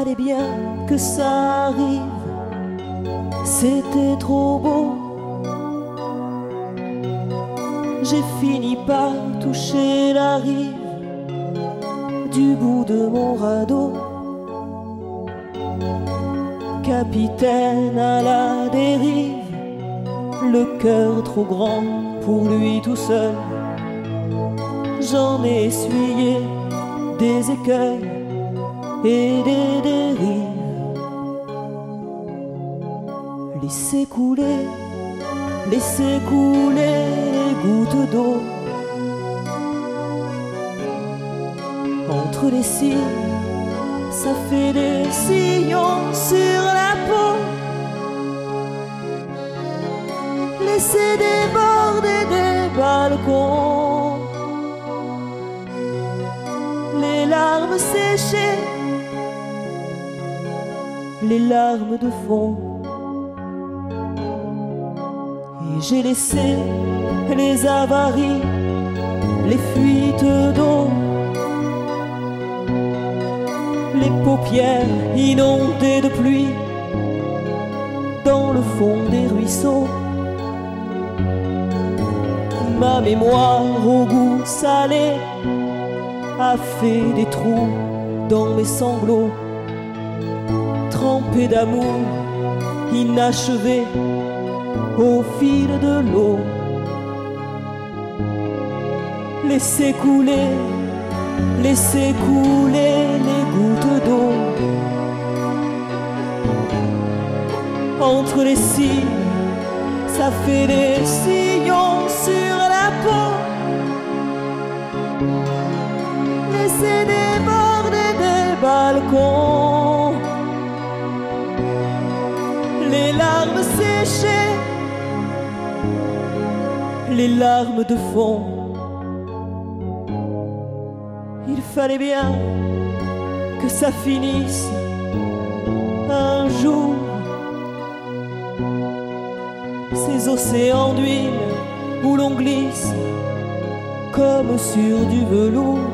fallait bien que ça arrive, c'était trop beau. J'ai fini par toucher la rive du bout de mon radeau. Capitaine à la dérive, le cœur trop grand pour lui tout seul. J'en ai essuyé des écueils et des dérives. Laissez couler les gouttes d'eau entre les cils, ça fait des sillons sur la peau. Laissez déborder des balcons, les larmes séchées, les larmes de fond. Et j'ai laissé les avaries, les fuites d'eau, les paupières inondées de pluie dans le fond des ruisseaux. Ma mémoire au goût salé a fait des trous dans mes sanglots, trempés d'amour inachevé au fil de l'eau. Laissez couler les gouttes d'eau entre les cils, ça fait des sillons sur la peau. Laissez déborder des balcons, les larmes séchées, les larmes de fond. Il fallait bien que ça finisse un jour. Ces océans d'huile où l'on glisse comme sur du velours.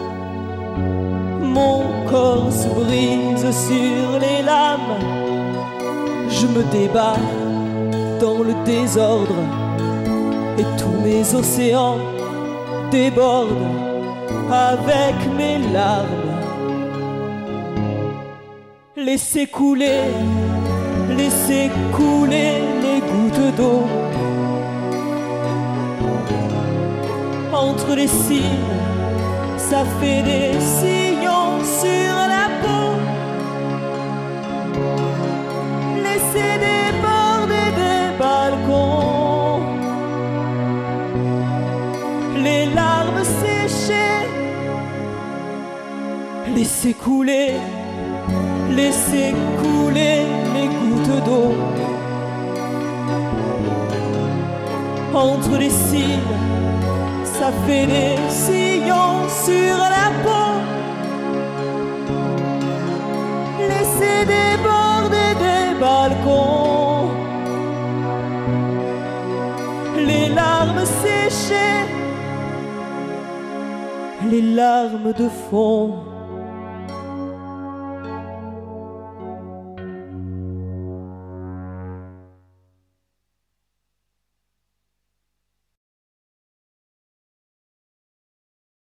Mon corps se brise sur les lames, je me débat dans le désordre et tous mes océans débordent avec mes larmes. Laissez couler les gouttes d'eau entre les cils, ça fait des sillons sur la peau. Laissez déborder des balcons, les larmes séchées. Laissez couler les gouttes d'eau entre les cils, ça fait des sillons sur la peau. Laissez déborder des balcons, les larmes séchées, les larmes de fond.